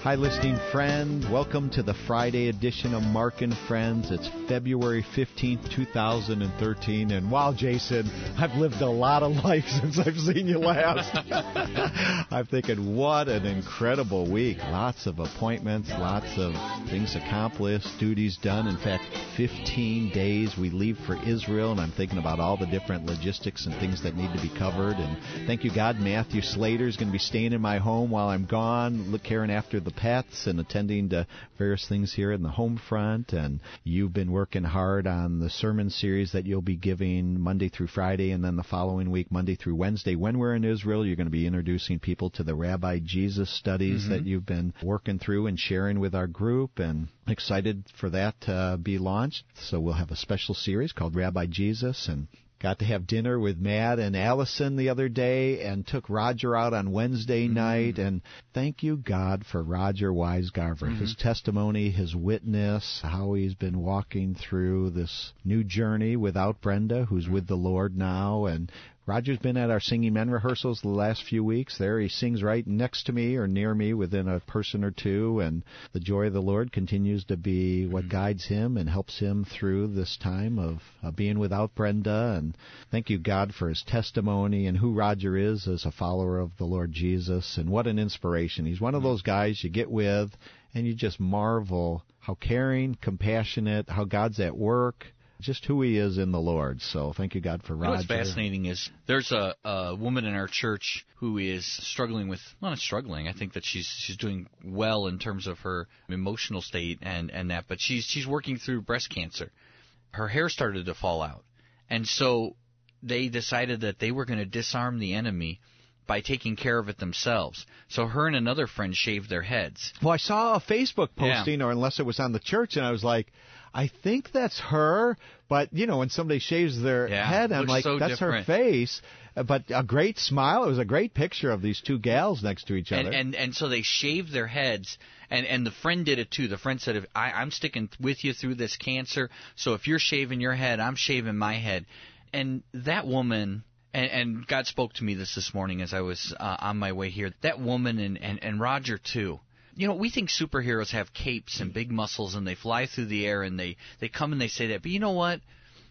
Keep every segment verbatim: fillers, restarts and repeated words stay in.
Hi, listening friend. Welcome to the Friday edition of Mark and Friends. It's February fifteenth, two thousand thirteen. And wow, Jason, I've lived a lot of life since I've seen you last. I'm thinking, what an incredible week. Lots of appointments, lots of things accomplished, duties done. In fact, fifteen days we leave for Israel, and I'm thinking about all the different logistics and things that need to be covered. And thank you, God, Matthew Slater is going to be staying in my home while I'm gone, look caring after the pets and attending to various things here in the home front. And you've been working hard on the sermon series that you'll be giving Monday through Friday, and then the following week, Monday through Wednesday. When we're in Israel, you're going to be introducing people to the Rabbi Jesus studies mm-hmm. that you've been working through and sharing with our group, and excited for that to be launched. So we'll have a special series called Rabbi Jesus, and got to have dinner with Matt and Allison the other day, and took Roger out on Wednesday mm-hmm. night. And thank you, God, for Roger Weisgarver, mm-hmm. his testimony, his witness, how he's been walking through this new journey without Brenda, who's with the Lord now. And Roger's been at our Singing Men rehearsals the last few weeks. There he sings right next to me or near me within a person or two, and the joy of the Lord continues to be what guides him and helps him through this time of uh, being without Brenda. And thank you, God, for his testimony and who Roger is as a follower of the Lord Jesus, and what an inspiration. He's one of those guys you get with and you just marvel how caring, compassionate, how God's at work, just who he is in the Lord. So thank you, God, for Roger. You know what's fascinating is there's a, a woman in our church who is struggling with, well, not struggling, I think that she's she's doing well in terms of her emotional state and, and that, but she's she's working through breast cancer. Her hair started to fall out, and so they decided that they were going to disarm the enemy by taking care of it themselves. So her and another friend shaved their heads. Well, I saw a Facebook posting, yeah. or unless it was on the church, and I was like, I think that's her, but, you know, when somebody shaves their yeah, head, I'm like, so that's different. her face. But a great smile. It was a great picture of these two gals next to each other. And and, and so they shaved their heads, and, and the friend did it too. The friend said, if I, I'm sticking with you through this cancer, so if you're shaving your head, I'm shaving my head. And that woman... And, and God spoke to me this this morning as I was uh, on my way here. That woman and, and, and Roger, too. You know, we think superheroes have capes and big muscles and they fly through the air and they, they come and they say that. But you know what?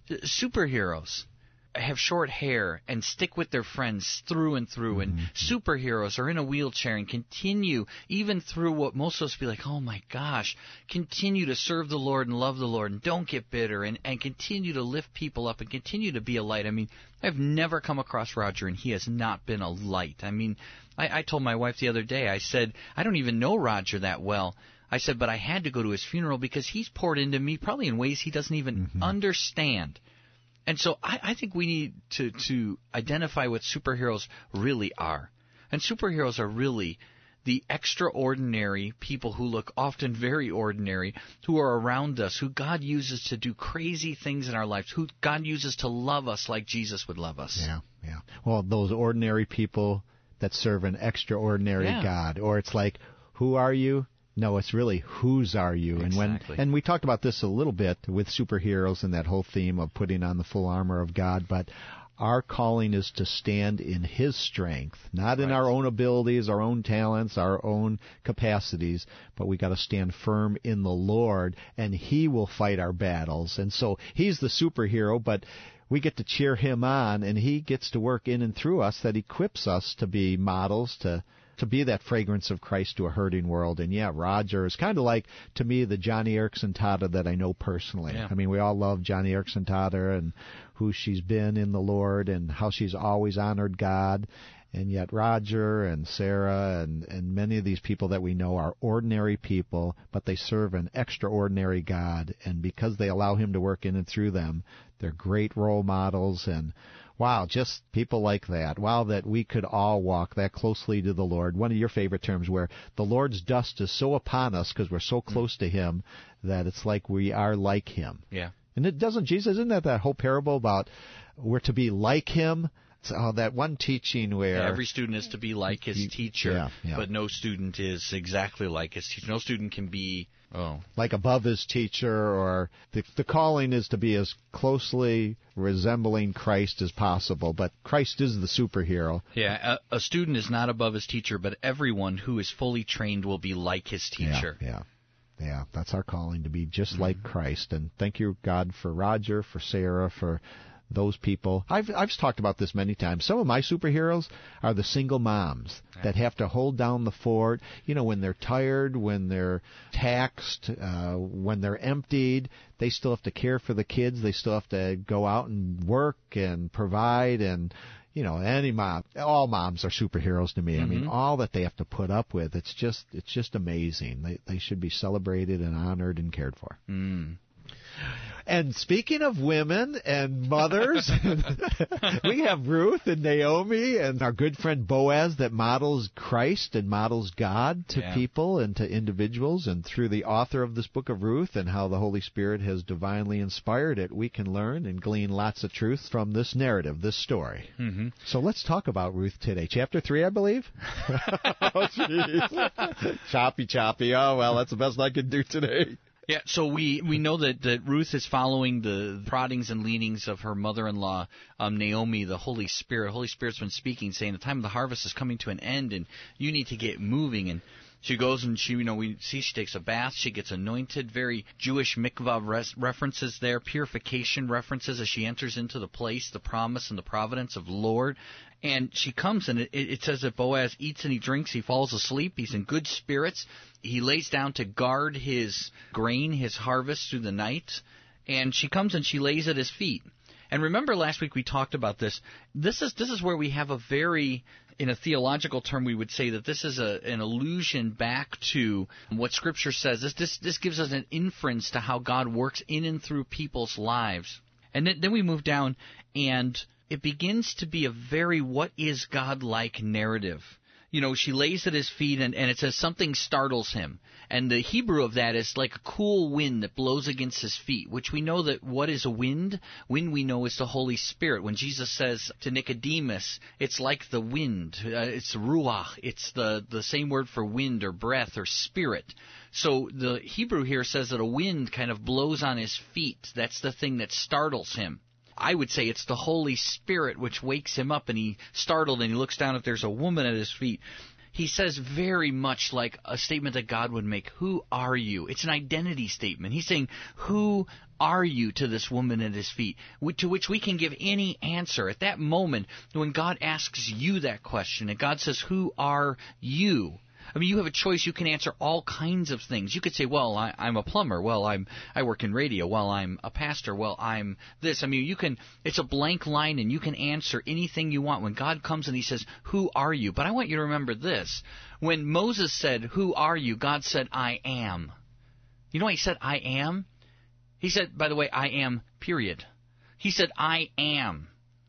Superheroes have short hair and stick with their friends through and through. And mm-hmm. superheroes are in a wheelchair and continue, even through what most of us be like, oh my gosh, continue to serve the Lord and love the Lord and don't get bitter and, and continue to lift people up and continue to be a light. I mean, I've never come across Roger and he has not been a light. I mean, I, I told my wife the other day, I said, I don't even know Roger that well. I said, but I had to go to his funeral because he's poured into me probably in ways he doesn't even mm-hmm. understand. And so I, I think we need to, to identify what superheroes really are. And superheroes are really the extraordinary people who look often very ordinary, who are around us, who God uses to do crazy things in our lives, who God uses to love us like Jesus would love us. Yeah, yeah. Well, those ordinary people that serve an extraordinary yeah. God. Or it's like, who are you? No, it's really, whose are you? Exactly. And when and we talked about this a little bit with superheroes and that whole theme of putting on the full armor of God, but our calling is to stand in His strength, not in right. our own abilities, our own talents, our own capacities, but we got to stand firm in the Lord, and He will fight our battles. And so He's the superhero, but we get to cheer Him on, and He gets to work in and through us that equips us to be models, to to be that fragrance of Christ to a hurting world. And yeah, Roger is kind of like, to me, the Johnny Erickson Tada that I know personally. Yeah. I mean, we all love Johnny Erickson Tada and who she's been in the Lord and how she's always honored God. And yet Roger and Sarah and, and many of these people that we know are ordinary people, but they serve an extraordinary God. And because they allow Him to work in and through them, they're great role models. And wow, just people like that. Wow, that we could all walk that closely to the Lord. One of your favorite terms, where the Lord's dust is so upon us because we're so close to Him that it's like we are like Him. Yeah. And it doesn't, Jesus, isn't that that whole parable about we're to be like Him? Oh, that one teaching where Yeah, every student is to be like his You- teacher, yeah, yeah. but no student is exactly like his teacher. No student can be, oh, like above his teacher, or the, the calling is to be as closely resembling Christ as possible. But Christ is the superhero. yeah, a, a student is not above his teacher, but everyone who is fully trained will be like his teacher. Yeah, yeah. Yeah, that's our calling, to be just Mm-hmm. like Christ. And thank you, God, for Roger, for Sarah, for those people. I've I've talked about this many times. Some of my superheroes are the single moms that have to hold down the fort. You know, when they're tired, when they're taxed, uh, when they're emptied, they still have to care for the kids. They still have to go out and work and provide. And you know, any mom, all moms are superheroes to me. I mean, Mhm. all that they have to put up with, it's just it's just amazing. They they should be celebrated and honored and cared for. Mm. And speaking of women and mothers, we have Ruth and Naomi and our good friend Boaz that models Christ and models God to Yeah. people and to individuals. And through the author of this book of Ruth and how the Holy Spirit has divinely inspired it, we can learn and glean lots of truth from this narrative, this story. Mm-hmm. So let's talk about Ruth today. Chapter three, I believe. Oh, jeez. Choppy, choppy. Oh, well, that's the best I can do today. Yeah, so we, we know that, that Ruth is following the proddings and leadings of her mother-in-law, um, Naomi, the Holy Spirit. Holy Spirit's been speaking, saying the time of the harvest is coming to an end, and you need to get moving. And she goes and she, you know, we see she takes a bath, she gets anointed, very Jewish mikvah res- references there, purification references as she enters into the place, the promise and the providence of the Lord. And she comes, and it, it says that Boaz eats and he drinks, he falls asleep, he's in good spirits. He lays down to guard his grain, his harvest through the night. And she comes and she lays at his feet. And remember last week we talked about this. This is this is where we have a very, in a theological term, we would say that this is a, an allusion back to what Scripture says. This, this this gives us an inference to how God works in and through people's lives. And then, then we move down, and it begins to be a very what is God like narrative. You know, she lays at his feet, and, and it says something startles him. And the Hebrew of that is like a cool wind that blows against his feet, which we know that what is a wind? Wind we know is the Holy Spirit. When Jesus says to Nicodemus, it's like the wind. Uh, it's ruach. It's the, the same word for wind or breath or spirit. So the Hebrew here says that a wind kind of blows on his feet. That's the thing that startles him. I would say it's the Holy Spirit which wakes him up, and he's startled, and he looks down if there's a woman at his feet. He says very much like a statement that God would make, who are you? It's an identity statement. He's saying, who are you to this woman at his feet? To which we can give any answer. At that moment, when God asks you that question, and God says, who are you? I mean, you have a choice. You can answer all kinds of things. You could say, well, I, I'm a plumber. Well, I'm I work in radio. Well, I'm a pastor. Well, I'm this. I mean, you can. It's a blank line, and you can answer anything you want. When God comes and he says, who are you? But I want you to remember this. When Moses said, who are you? God said, I am. You know why he said, I am? He said, by the way, I am, period. He said, I am.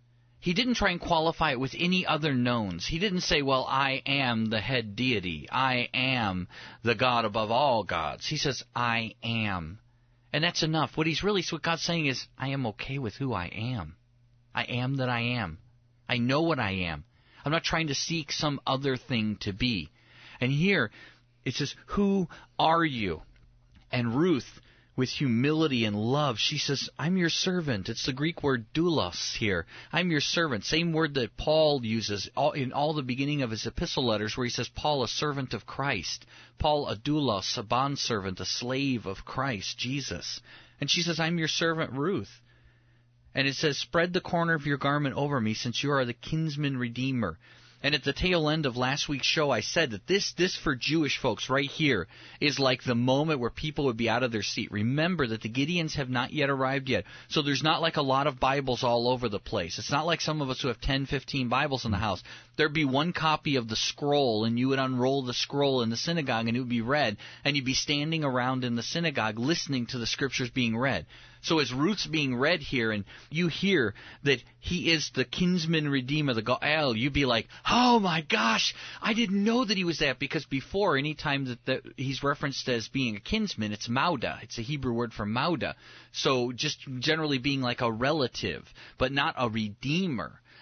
He didn't try and qualify it with any other knowns. He didn't say, well, I am the head deity. I am the God above all gods. He says, I am. And that's enough. What he's really, what God's saying is, I am okay with who I am. I am that I am. I know what I am. I'm not trying to seek some other thing to be. And here, it says, who are you? And Ruth, with humility and love, she says, I'm your servant. It's the Greek word doulos here. I'm your servant. Same word that Paul uses in all the beginning of his epistle letters, where he says, Paul, a servant of Christ. Paul, a doulos, a bondservant, a slave of Christ, Jesus. And she says, I'm your servant, Ruth. And it says, spread the corner of your garment over me, since you are the kinsman redeemer. And at the tail end of last week's show, I said that this, this for Jewish folks right here is like the moment where people would be out of their seat. Remember that the Gideons have not yet arrived yet. So there's not like a lot of Bibles all over the place. It's not like some of us who have ten, fifteen Bibles in the house. There'd be one copy of the scroll, and you would unroll the scroll in the synagogue, and it would be read. And you'd be standing around in the synagogue listening to the scriptures being read. So as Ruth's being read here, and you hear that he is the kinsman redeemer, the Goel, you'd be like, oh my gosh, I didn't know that he was that, because before, any time that the, he's referenced as being a kinsman, it's Mauda. It's a Hebrew word for Mauda. So just generally being like a relative, but not a redeemer.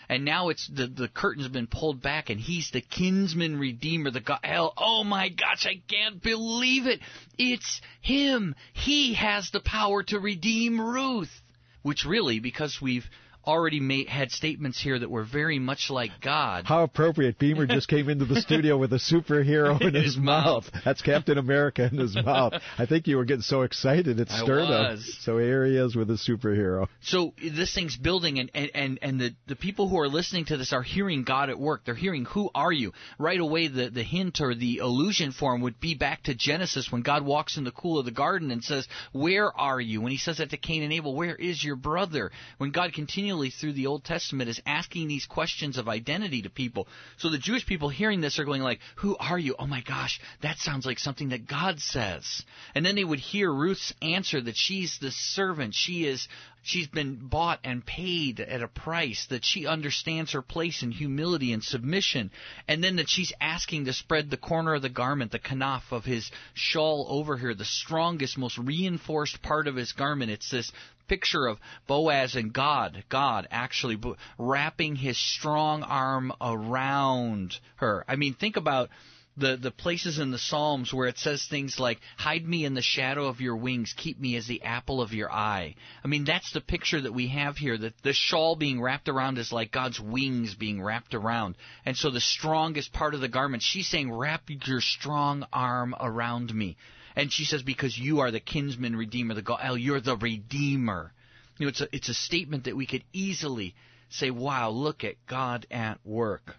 and now it's the the curtain's been pulled back, and he's the kinsman redeemer, the Gael. Oh my gosh, I can't believe it! It's him. He has the power to redeem Ruth. Which really, because we've already made, had statements here that were very much like God. How appropriate. Beamer just came into the studio with a superhero in, in his, his mouth. mouth. That's Captain America in his mouth. I think you were getting so excited it stirred him. So here he is with a superhero. So this thing's building, and, and, and, and the, the people who are listening to this are hearing God at work. They're hearing, who are you? Right away, the, the hint or the allusion for him would be back to Genesis when God walks in the cool of the garden and says, where are you? When he says that to Cain and Abel, where is your brother? When God continues through the Old Testament is asking these questions of identity to people. So the Jewish people hearing this are going like, who are you? Oh my gosh, that sounds like something that God says. And then they would hear Ruth's answer that she's the servant. She is She's been bought and paid at a price, that she understands her place in humility and submission, and then that she's asking to spread the corner of the garment, the kanaf of his shawl over her, the strongest, most reinforced part of his garment. It's this picture of Boaz and God, God actually wrapping his strong arm around her. I mean, think about the the places in the Psalms where it says things like, hide me in the shadow of your wings, keep me as the apple of your eye. I mean, that's the picture that we have here, that the shawl being wrapped around is like God's wings being wrapped around. And so the strongest part of the garment, she's saying, wrap your strong arm around me. And she says, because you are the kinsman redeemer, the Gael, you're the redeemer. You know, it's a, it's a statement that we could easily say, wow, look at God at work.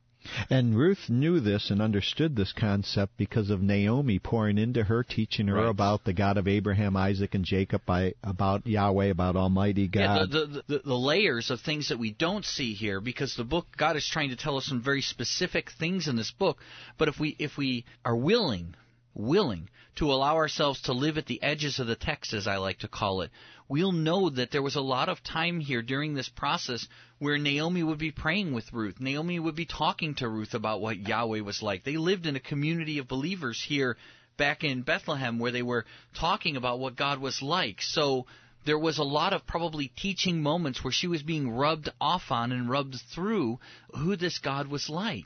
And Ruth knew this and understood this concept because of Naomi pouring into her, teaching her right. about the God of Abraham, Isaac, and Jacob, by, about Yahweh, about Almighty God. Yeah, the, the, the, the layers of things that we don't see here, because the book, God is trying to tell us some very specific things in this book. But if we if we are willing, willing to allow ourselves to live at the edges of the text, as I like to call it, we'll know that there was a lot of time here during this process where Naomi would be praying with Ruth. Naomi would be talking to Ruth about what Yahweh was like. They lived in a community of believers here back in Bethlehem where they were talking about what God was like. So there was a lot of probably teaching moments where she was being rubbed off on and rubbed through who this God was like.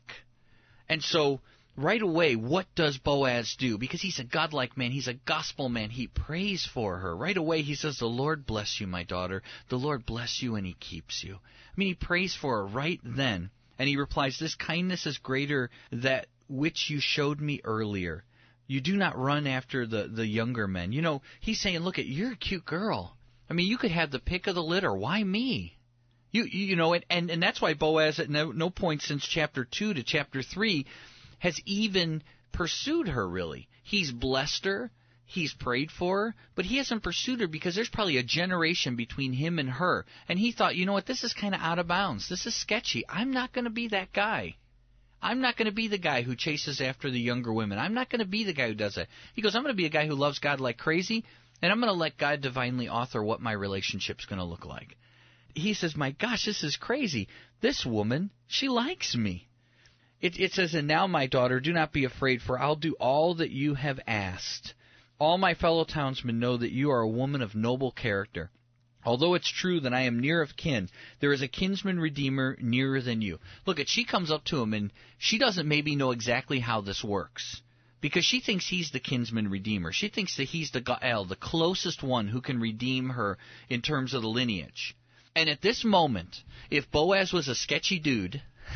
And so right away, what does Boaz do? Because he's a godlike man. He's a gospel man. He prays for her. Right away, he says, the Lord bless you, my daughter. The Lord bless you, and he keeps you. I mean, he prays for her right then. And he replies, this kindness is greater that which you showed me earlier. You do not run after the, the younger men. You know, he's saying, look, at you're a cute girl. I mean, you could have the pick of the litter. Why me? You, you know, and, and, and that's why Boaz at no, no point since chapter two to chapter three has even pursued her, really. He's blessed her, he's prayed for her, but he hasn't pursued her because there's probably a generation between him and her. And he thought, you know what, this is kind of out of bounds. This is sketchy. I'm not going to be that guy. I'm not going to be the guy who chases after the younger women. I'm not going to be the guy who does that. He goes, I'm going to be a guy who loves God like crazy, and I'm going to let God divinely author what my relationship's going to look like. He says, my gosh, this is crazy. This woman, she likes me. It, it says, and now, my daughter, do not be afraid, for I'll do all that you have asked. All my fellow townsmen know that you are a woman of noble character. Although it's true that I am near of kin, there is a kinsman redeemer nearer than you. Look, at she comes up to him, and she doesn't maybe know exactly how this works, because she thinks he's the kinsman redeemer. She thinks that he's the Gael, the closest one who can redeem her in terms of the lineage. And at this moment, if Boaz was a sketchy dude,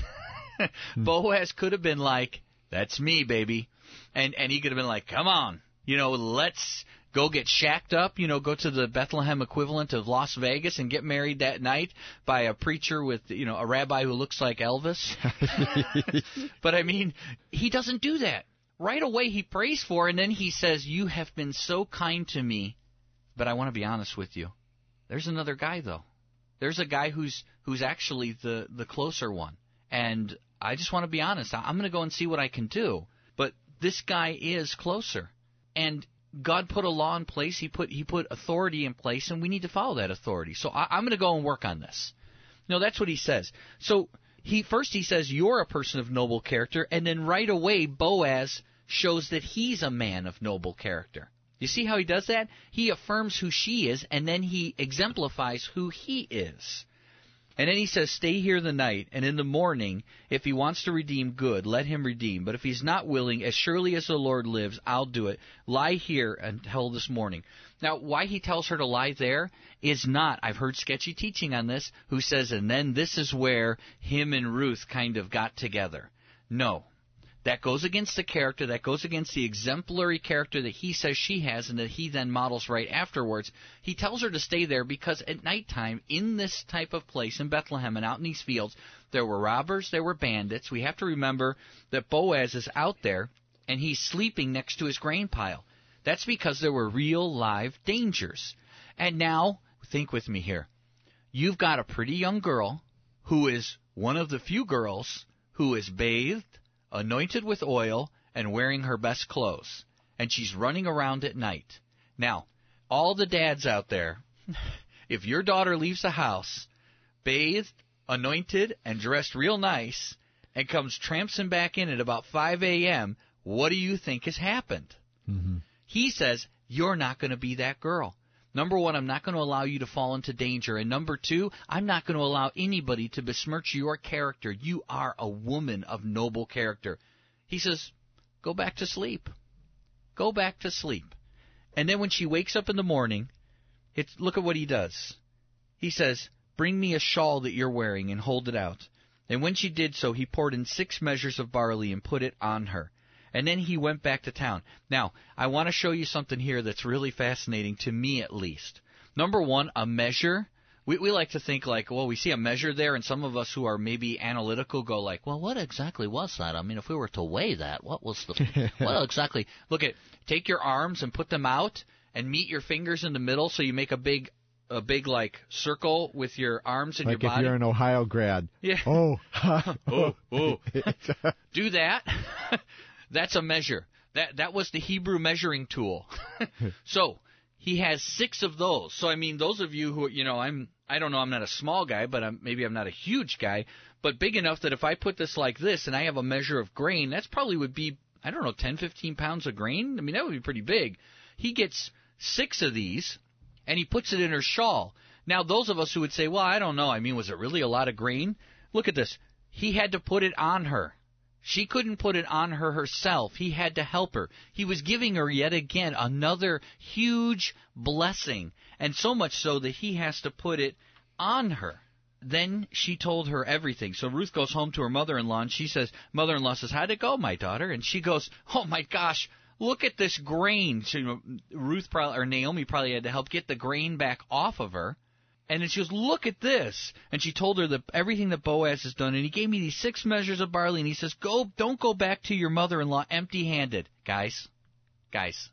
Boaz could have been like, that's me, baby. And and he could have been like, come on, you know, let's go get shacked up, you know, go to the Bethlehem equivalent of Las Vegas and get married that night by a preacher with, you know, a rabbi who looks like Elvis. But, I mean, he doesn't do that. Right away he prays for her, and then he says, you have been so kind to me, but I want to be honest with you. There's another guy, though. There's a guy who's who's actually the, the closer one. And I just want to be honest. I'm going to go and see what I can do. But this guy is closer. And God put a law in place. He put he put authority in place, and we need to follow that authority. So I, I'm going to go and work on this. No, that's what he says. So he first he says, you're a person of noble character. And then right away, Boaz shows that he's a man of noble character. You see how he does that? He affirms who she is, and then he exemplifies who he is. And then he says, stay here the night, and in the morning, if he wants to redeem, good, let him redeem. But if he's not willing, as surely as the Lord lives, I'll do it. Lie here until this morning. Now, why he tells her to lie there is not, I've heard sketchy teaching on this, who says, and then this is where him and Ruth kind of got together. No. That goes against the character, that goes against the exemplary character that he says she has and that he then models right afterwards. He tells her to stay there because at nighttime, in this type of place, in Bethlehem and out in these fields, there were robbers, there were bandits. We have to remember that Boaz is out there and he's sleeping next to his grain pile. That's because there were real live dangers. And now, think with me here. You've got a pretty young girl who is one of the few girls who is bathed, anointed with oil, and wearing her best clothes. And she's running around at night. Now, all the dads out there, if your daughter leaves the house, bathed, anointed, and dressed real nice, and comes trampsing back in at about five a.m., what do you think has happened? Mm-hmm. He says, you're not going to be that girl. Number one, I'm not going to allow you to fall into danger. And number two, I'm not going to allow anybody to besmirch your character. You are a woman of noble character. He says, go back to sleep. Go back to sleep. And then when she wakes up in the morning, it's, look at what he does. He says, bring me a shawl that you're wearing and hold it out. And when she did so, he poured in six measures of barley and put it on her. And then he went back to town. Now, I want to show you something here that's really fascinating, to me at least. Number one, a measure. We, we like to think like, well, we see a measure there, and some of us who are maybe analytical go like, well, what exactly was that? I mean, if we were to weigh that, what was the, what exactly? Look at, take your arms and put them out and meet your fingers in the middle so you make a big, a big like circle with your arms and like your body. Like if you're an Ohio grad. Yeah. Oh. oh, oh. Do that. That's a measure. That that was the Hebrew measuring tool. So he has six of those. So I mean, those of you who, you know, I'm I don't know, I'm not a small guy, but I'm, maybe I'm not a huge guy, but big enough that if I put this like this and I have a measure of grain, that's probably would be, I don't know, ten, fifteen pounds of grain. I mean, that would be pretty big. He gets six of these and he puts it in her shawl. Now, those of us who would say, well, I don't know. I mean, was it really a lot of grain? Look at this. He had to put it on her. She couldn't put it on her herself. He had to help her. He was giving her yet again another huge blessing, and so much so that he has to put it on her. Then she told her everything. So Ruth goes home to her mother-in-law, and she says, mother-in-law says, how'd it go, my daughter? And she goes, oh, my gosh, look at this grain. So, you know, Ruth probably, or Naomi probably had to help get the grain back off of her. And then she goes, look at this. And she told her that everything that Boaz has done. And he gave me these six measures of barley. And he says, go, don't go back to your mother-in-law empty-handed. Guys, guys,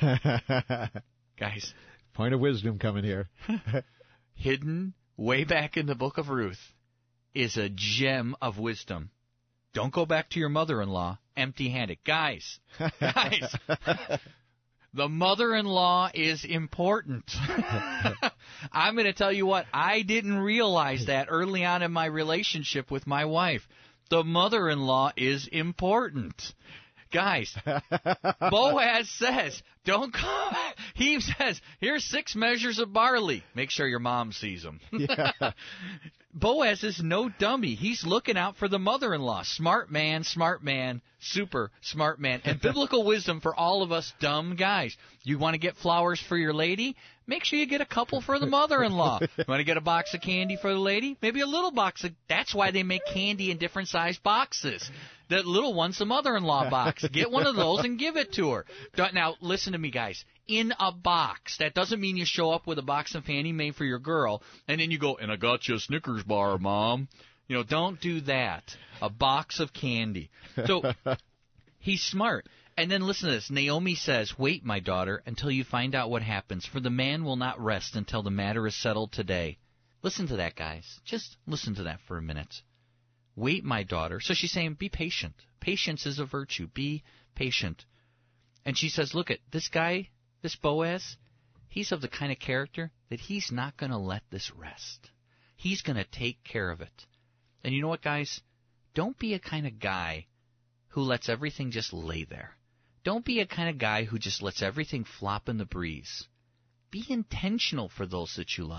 guys. Point of wisdom coming here. Hidden way back in the book of Ruth is a gem of wisdom. Don't go back to your mother-in-law empty-handed. Guys, guys. The mother-in-law is important. I'm going to tell you what, I didn't realize that early on in my relationship with my wife. The mother-in-law is important. Guys, Boaz says, don't go. He says, here's six measures of barley. Make sure your mom sees them. Yeah. Boaz is no dummy. He's looking out for the mother-in-law. Smart man, smart man, super smart man. And biblical wisdom for all of us dumb guys. You want to get flowers for your lady? Make sure you get a couple for the mother-in-law. You want to get a box of candy for the lady? Maybe a little box of... That's why they make candy in different sized boxes. The little one's the mother-in-law box. Get one of those and give it to her. Now, listen to me, guys. In a box. That doesn't mean you show up with a box of Fannie Mae for your girl, and then you go, and I got you a Snickers bar, Mom. You know, don't do that. A box of candy. So, he's smart. And then listen to this. Naomi says, wait, my daughter, until you find out what happens, for the man will not rest until the matter is settled today. Listen to that, guys. Just listen to that for a minute. Wait, my daughter. So she's saying, be patient. Patience is a virtue. Be patient. And she says, look, at this guy, this Boaz, he's of the kind of character that he's not going to let this rest. He's going to take care of it. And you know what, guys? Don't be a kind of guy who lets everything just lay there. Don't be a kind of guy who just lets everything flop in the breeze. Be intentional for those that you love.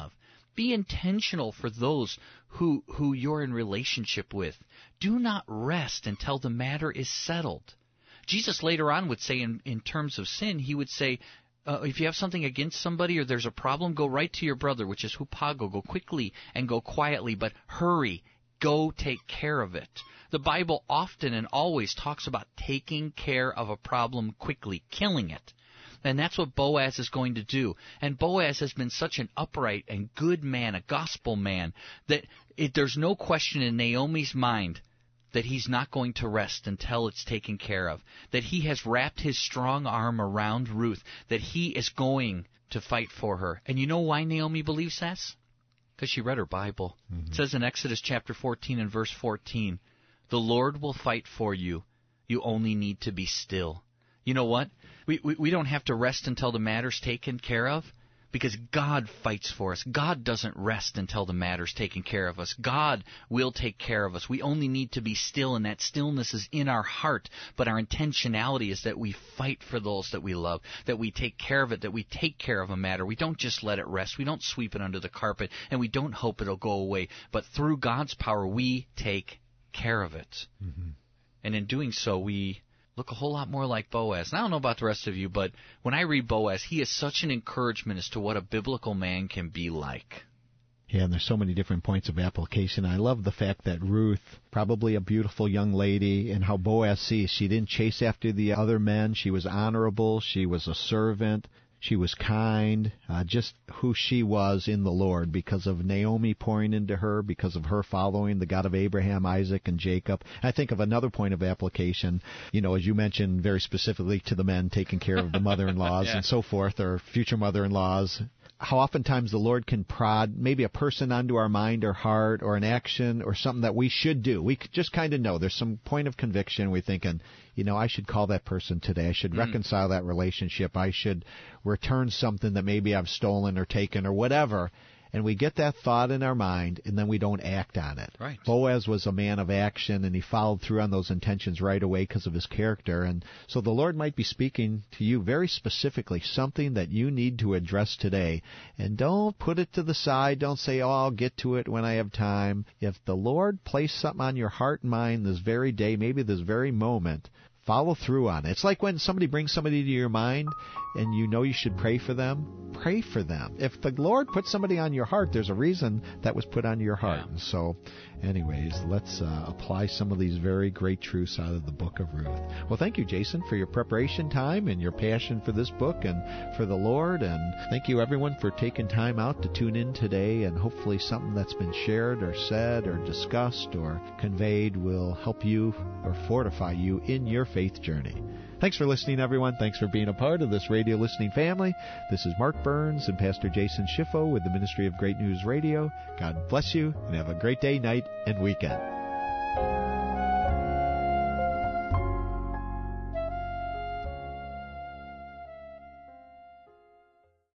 Be intentional for those who, who you're in relationship with. Do not rest until the matter is settled. Jesus later on would say in, in terms of sin, he would say, uh, if you have something against somebody or there's a problem, go right to your brother, which is hupago. Go quickly and go quietly, but hurry. Go take care of it. The Bible often and always talks about taking care of a problem quickly, killing it. And that's what Boaz is going to do. And Boaz has been such an upright and good man, a gospel man, that it, there's no question in Naomi's mind that he's not going to rest until it's taken care of, that he has wrapped his strong arm around Ruth, that he is going to fight for her. And you know why Naomi believes this? Because she read her Bible. Mm-hmm. It says in Exodus chapter fourteen and verse fourteen, the Lord will fight for you. You only need to be still. You know what? We, we, we don't have to rest until the matter's taken care of, because God fights for us. God doesn't rest until the matter's taken care of us. God will take care of us. We only need to be still, and that stillness is in our heart. But our intentionality is that we fight for those that we love, that we take care of it, that we take care of a matter. We don't just let it rest. We don't sweep it under the carpet, and we don't hope it'll go away. But through God's power, we take care of it. Mm-hmm. And in doing so, we look a whole lot more like Boaz. And I don't know about the rest of you, but when I read Boaz, he is such an encouragement as to what a biblical man can be like. Yeah, and there's so many different points of application. I love the fact that Ruth, probably a beautiful young lady, and how Boaz sees she didn't chase after the other men. She was honorable. She was a servant. She was kind, uh, just who she was in the Lord because of Naomi pouring into her, because of her following the God of Abraham, Isaac, and Jacob. I think of another point of application, you know, as you mentioned very specifically to the men taking care of the mother-in-laws yeah. and so forth, or future mother-in-laws. How oftentimes the Lord can prod maybe a person onto our mind or heart or an action or something that we should do. We just kind of know. There's some point of conviction. We're thinking, you know, I should call that person today. I should mm. reconcile that relationship. I should return something that maybe I've stolen or taken or whatever. And we get that thought in our mind, and then we don't act on it. Right. Boaz was a man of action, and he followed through on those intentions right away because of his character. And so the Lord might be speaking to you very specifically, something that you need to address today. And don't put it to the side. Don't say, oh, I'll get to it when I have time. If the Lord placed something on your heart and mind this very day, maybe this very moment, follow through on it. It's like when somebody brings somebody to your mind and you know you should pray for them, pray for them. If the Lord put somebody on your heart, there's a reason that was put on your heart. Yeah. So anyways, let's uh, apply some of these very great truths out of the book of Ruth. Well, thank you, Jason, for your preparation time and your passion for this book and for the Lord. And thank you, everyone, for taking time out to tune in today. And hopefully something that's been shared or said or discussed or conveyed will help you or fortify you in your faith journey. Thanks for listening, everyone. Thanks for being a part of this radio listening family. This is Mark Burns and Pastor Jason Schiffo with the Ministry of Great News Radio. God bless you, and have a great day, night, and weekend.